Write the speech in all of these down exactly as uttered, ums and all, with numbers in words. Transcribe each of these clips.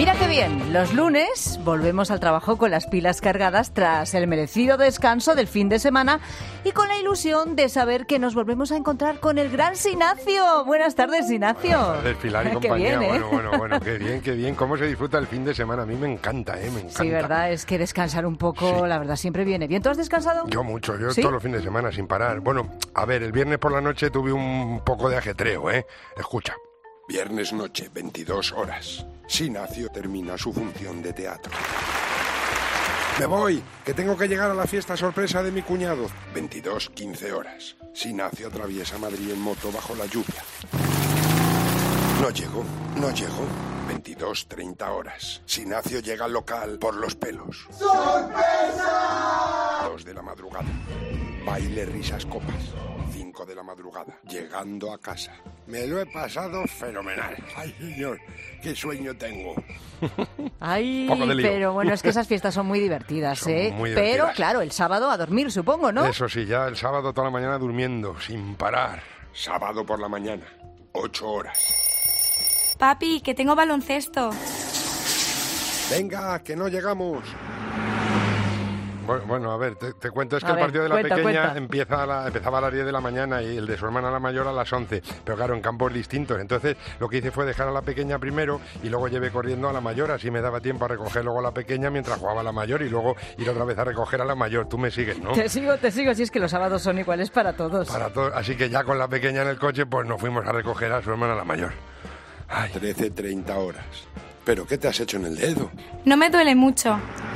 Mira qué bien, los lunes volvemos al trabajo con las pilas cargadas tras el merecido descanso del fin de semana y con la ilusión de saber que nos volvemos a encontrar con el gran Sinacio. Buenas tardes, Sinacio. Buenas tardes, Pilar y Qué compañía. bien, ¿eh? Bueno, bueno, bueno, qué bien, qué bien. ¿Cómo se disfruta el fin de semana? A mí me encanta, ¿eh? Me encanta. Sí, verdad, es que descansar un poco, Sí. la verdad, siempre viene bien. ¿Tú has descansado? Yo mucho, yo ¿Sí? todos los fines de semana sin parar. Bueno, a ver, el viernes por la noche tuve un poco de ajetreo, ¿eh? Escucha. Viernes noche, veintidós horas. Sinacio termina su función de teatro. Me voy, que tengo que llegar a la fiesta sorpresa de mi cuñado. veintidós, quince horas. Sinacio atraviesa Madrid en moto bajo la lluvia. No llego, no llego. veintidós, treinta horas. Sinacio llega al local por los pelos. ¡Sorpresa! Dos de la madrugada. Baile, risas, copas. Cinco de la madrugada. Llegando a casa. Me lo he pasado fenomenal. Ay, señor, qué sueño tengo. Ay, Poco de lío. pero bueno, es que esas fiestas son muy divertidas, Son ¿eh? muy Pero divertidas. claro, el sábado a dormir, supongo, ¿no? Eso sí, ya el sábado toda la mañana durmiendo, sin parar. Sábado por la mañana. Ocho horas. Papi, que tengo baloncesto. Venga, que no llegamos. Bueno, bueno, a ver, te, te cuento, es que A el ver, partido de la cuenta, pequeña cuenta. Empieza a la- empezaba a las diez de la mañana y el de su hermana la mayor a las once, pero claro, en campos distintos. Entonces lo que hice fue dejar a la pequeña primero y luego llevé corriendo a la mayor, así me daba tiempo a recoger luego a la pequeña mientras jugaba la mayor y luego ir otra vez a recoger a la mayor. Tú me sigues, ¿no? Te sigo, te sigo, si es que los sábados son iguales para todos. Para todo, así que ya con la pequeña en el coche, pues nos fuimos a recoger a su hermana la mayor. Ay, Trece, treinta horas. ¿Pero qué te has hecho en el dedo? No me duele mucho.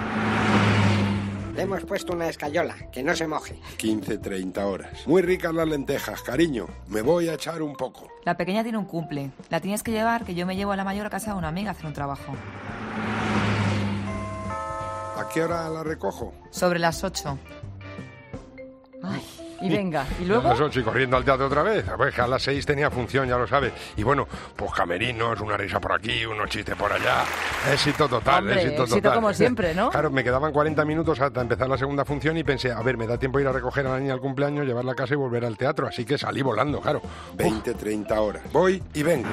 Le hemos puesto una escayola, que no se moje. Quince, treinta horas. Muy ricas las lentejas, cariño. Me voy a echar un poco. La pequeña tiene un cumple. La tienes que llevar, que yo me llevo a la mayor a casa de una amiga a hacer un trabajo. ¿A qué hora la recojo? Sobre las ocho. Ay, y venga, y a luego... las ocho y corriendo al teatro otra vez. A ver, que a las seis tenía función, ya lo sabes. Y bueno, pues camerinos, una risa por aquí, unos chistes por allá. Éxito total, Hombre, éxito éxito total. como siempre, ¿no? Claro, me quedaban cuarenta minutos hasta empezar la segunda función y pensé, a ver, me da tiempo de ir a recoger a la niña al cumpleaños, llevarla a casa y volver al teatro. Así que salí volando, claro. Veinte, treinta horas. Voy y vengo.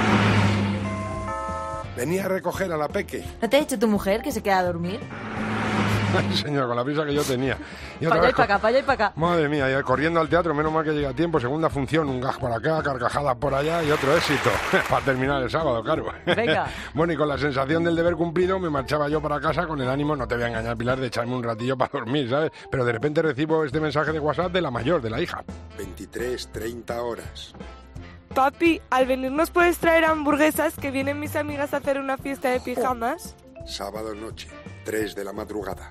Venía a recoger a la peque. ¿No te ha dicho tu mujer que se queda a dormir? Ay, señor, con la prisa que yo tenía. Y Para otra allá y vez para acá, para allá y para acá. Madre mía, ya corriendo al teatro, menos mal que llega a tiempo, segunda función, un gag por acá, carcajadas por allá y otro éxito, para terminar el sábado, claro. Venga. Bueno, y con la sensación del deber cumplido me marchaba yo para casa con el ánimo, no te voy a engañar, Pilar, de echarme un ratillo para dormir, ¿sabes? Pero de repente recibo este mensaje de WhatsApp de la mayor, de la hija. Veintitrés, treinta horas. Papi, al venir nos puedes traer hamburguesas, que vienen mis amigas a hacer una fiesta de pijamas. Sábado noche, tres de la madrugada.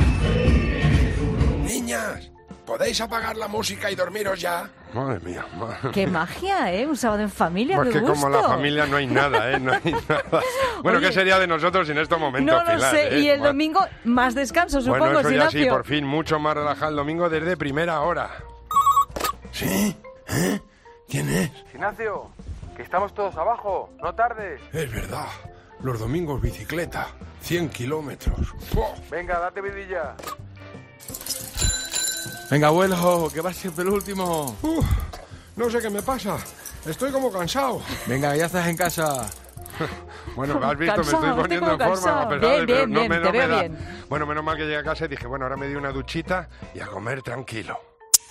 Niñas, ¿podéis apagar la música y dormiros ya? Madre mía, madre. Qué magia, ¿eh? Un sábado en familia, Pues qué que gusto. como la familia no hay nada, ¿eh? No hay nada. Bueno, Oye, ¿qué sería de nosotros en estos momentos, No lo Pilar, sé, eh? y el Bueno. domingo más descanso, supongo, Bueno, eso ya sí, Sinacio. por fin, mucho más relajado el domingo desde primera hora. ¿Sí? ¿Eh? ¿Quién es? Ignacio, que estamos todos abajo, no tardes. Es verdad. Los domingos bicicleta. cien kilómetros. ¡Puh! Venga, date vidilla. Venga, abuelo, que va siempre el último. Uf, no sé qué me pasa. Estoy como cansado. Venga, ya estás en casa. Bueno, has visto, Cansado, me estoy estoy poniendo como en forma. cansado. a pesar Bien, de- pero bien, no bien, me- te no me veo da. bien. Bueno, menos mal que llegué a casa y dije, bueno, ahora me di una duchita y a comer tranquilo.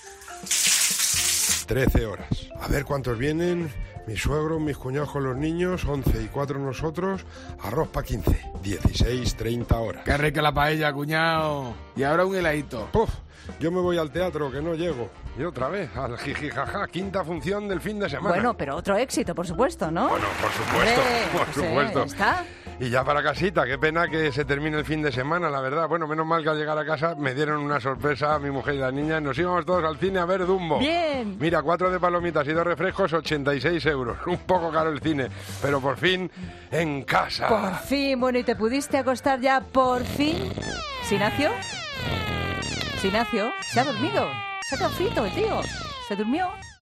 Trece horas. A ver cuántos vienen. Mi suegro, mis cuñados con los niños, once y cuatro nosotros. Arroz pa' quince. Dieciséis, treinta horas. Qué rica la paella, cuñado. Y ahora un heladito. Puf, yo me voy al teatro, que no llego. Y otra vez, al jijijaja, quinta función del fin de semana. Bueno, pero otro éxito, por supuesto, ¿no? Bueno, por supuesto, Hombre, por pues, eh, supuesto. ¿está? Y ya para casita, qué pena que se termine el fin de semana, la verdad. Bueno, menos mal que al llegar a casa me dieron una sorpresa a mi mujer y las niñas. Nos íbamos todos al cine a ver Dumbo. Bien. Mira, cuatro de palomitas y dos refrescos, ochenta y seis euros. Un poco caro el cine, pero por fin en casa. Por fin, bueno, ¿y te pudiste acostar ya por fin? ¿Sinacio? ¿Sinacio? ¿Se ha dormido? ¿Se ha quedado frito el tío? ¿Se durmió?